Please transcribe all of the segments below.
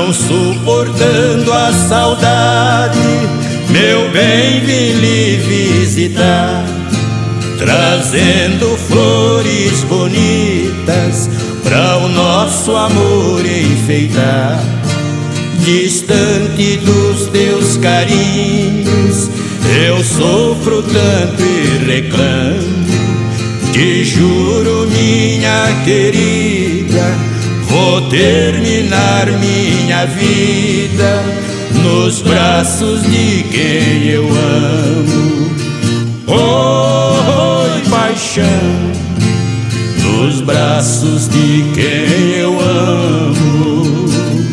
Não suportando a saudade, meu bem, vim lhe visitar, trazendo flores bonitas pra o nosso amor enfeitar. Distante dos teus carinhos, eu sofro tanto e reclamo. Te juro, minha querida, vou terminar minha vida nos braços de quem eu amo. Oh, paixão, nos braços de quem eu amo.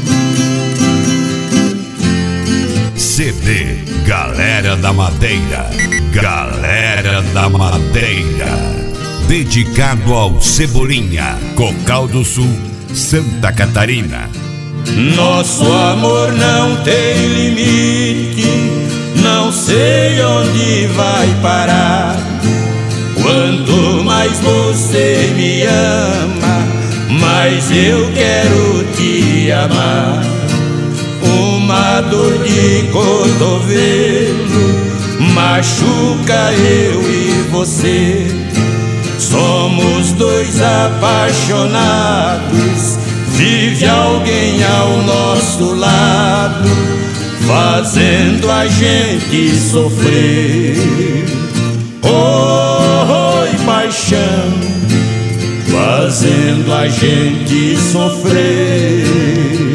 CD Galera da Madeira, Galera da Madeira, dedicado ao Cebolinha, Cocal do Sul, Santa Catarina. Nosso amor não tem limite, não sei onde vai parar. Quanto mais você me ama, mais eu quero te amar. Uma dor de cotovelo machuca eu e você. Somos dois apaixonados, vive alguém ao nosso lado, fazendo a gente sofrer. Oh, paixão, fazendo a gente sofrer.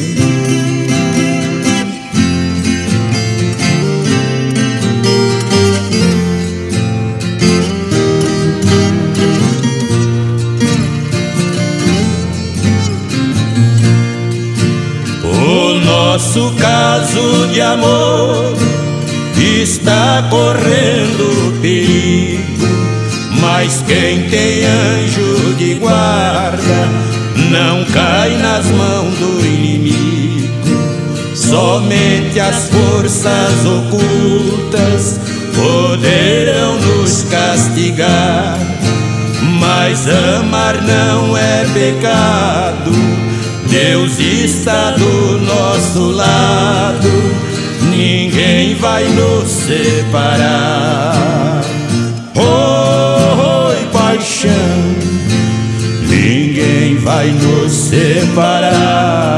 Nosso caso de amor está correndo perigo, mas quem tem anjo de guarda não cai nas mãos do inimigo. Somente as forças ocultas poderão nos castigar, mas amar não é pecado. Deus está do nosso lado, ninguém vai nos separar. Oh, paixão, ninguém vai nos separar.